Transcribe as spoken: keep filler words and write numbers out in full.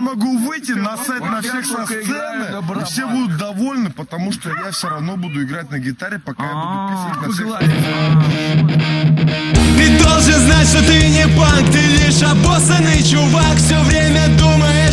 могу выйти, насать на всех со сцены, и все будут довольны, потому что я все равно буду играть на гитаре, пока я буду писать на всех. Ты должен знать, что ты не панк, ты лишь обоссанный чувак, все время думаешь